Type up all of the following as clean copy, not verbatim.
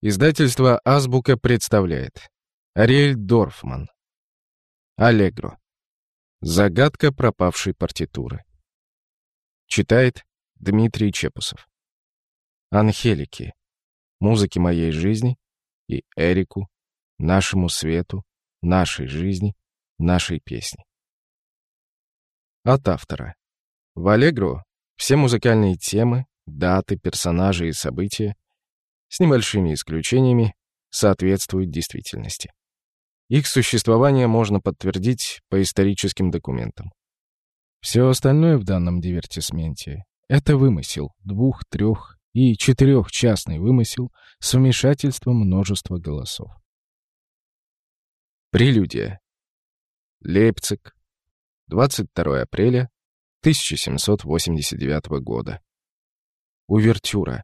Издательство «Азбука» представляет Ариэль Дорфман. Аллегро. Загадка пропавшей партитуры. Читает Дмитрий Чепусов. Анхелике, музыке моей жизни, и Эрику, нашему свету, нашей жизни, нашей песни. От автора. В Аллегро все музыкальные темы, даты, персонажи и события, с небольшими исключениями, соответствуют действительности. Их существование можно подтвердить по историческим документам. Все остальное в данном дивертисменте — это вымысел, 2-, 3- и 4-частный вымысел с вмешательством множества голосов. Прелюдия. Лейпциг. 22 апреля 1789 года. Увертюра.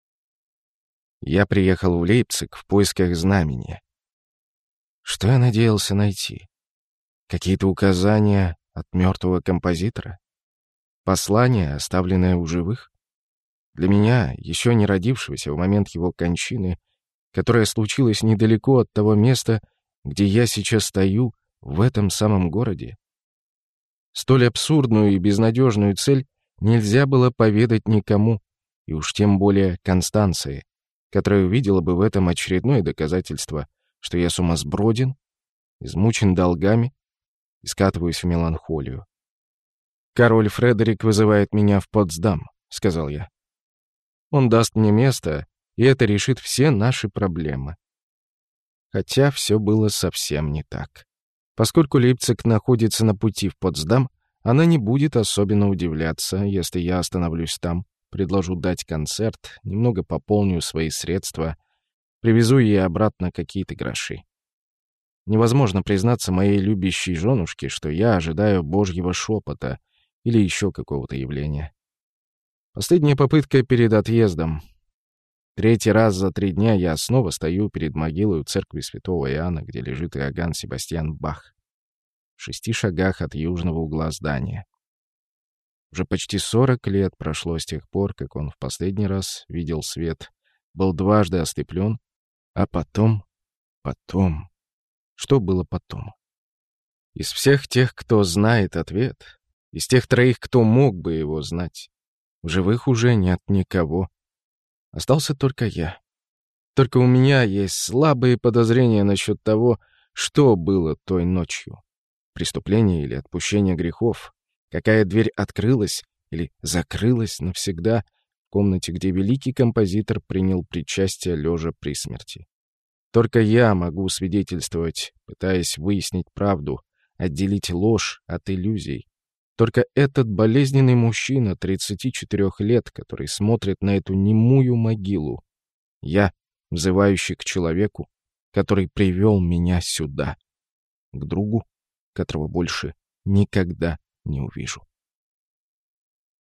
Я приехал в Лейпциг в поисках знамения. Что я надеялся найти? Какие-то указания от мертвого композитора? Послание, оставленное у живых? Для меня, еще не родившегося в момент его кончины, которая случилась недалеко от того места, где я сейчас стою, в этом самом городе? Столь абсурдную и безнадежную цель нельзя было поведать никому, и уж тем более Констанции, которая увидела бы в этом очередное доказательство, что я сумасброден, измучен долгами и скатываюсь в меланхолию. «Король Фредерик вызывает меня в Потсдам», — сказал я. «Он даст мне место, и это решит все наши проблемы». Хотя все было совсем не так. Поскольку Лейпциг находится на пути в Потсдам, она не будет особенно удивляться, если я остановлюсь там, предложу дать концерт, немного пополню свои средства, привезу ей обратно какие-то гроши. Невозможно признаться моей любящей женушке, что я ожидаю божьего шепота или еще какого-то явления. Последняя попытка перед отъездом. 3-й раз за 3 дня я снова стою перед могилой у церкви святого Иоанна, где лежит Иоганн Себастьян Бах, в 6 шагах от южного угла здания. Уже почти 40 лет прошло с тех пор, как он в последний раз видел свет, был дважды ослеплен, а потом... Что было потом? Из всех тех, кто знает ответ, из тех 3, кто мог бы его знать, в живых уже нет никого. Остался только я. Только у меня есть слабые подозрения насчет того, что было той ночью. Преступление или отпущение грехов. Какая дверь открылась или закрылась навсегда в комнате, где великий композитор принял причастие лежа при смерти. Только я могу свидетельствовать, пытаясь выяснить правду, отделить ложь от иллюзий. Только этот болезненный мужчина 34 лет, который смотрит на эту немую могилу. Я, взывающий к человеку, который привел меня сюда, к другу, которого больше никогда не увижу.